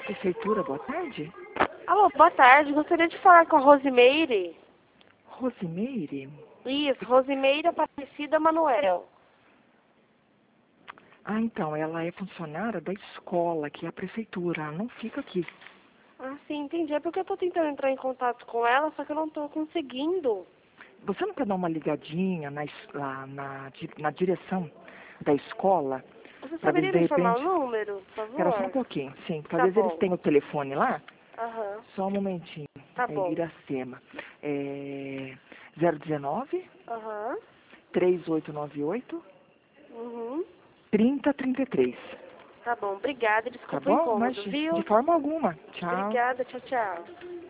Prefeitura, boa tarde. Alô, boa tarde. Gostaria de falar com a Rosimeire. Rosimeire? Isso, Rosimeire Aparecida Manuel. Ah, então, ela é funcionária da escola, que é a prefeitura. Ela não fica aqui. Ah, sim, entendi. É porque eu tô tentando entrar em contato com ela, só que eu não tô conseguindo. Você não quer dar uma ligadinha lá na direção da escola? Você Para ver se saberia de me informar o repente... número, por Espera só um favor? pouquinho, sim. Tá Talvez eles bom. tenham o telefone lá. Aham. Só um momentinho. Tá É bom. Iracema. 019 Aham. 3898 Uhum. 3033. Tá bom. Obrigada. Tá Desculpa o bom? incômodo, Mas de viu? forma alguma. Tchau. Obrigada. Tchau, tchau.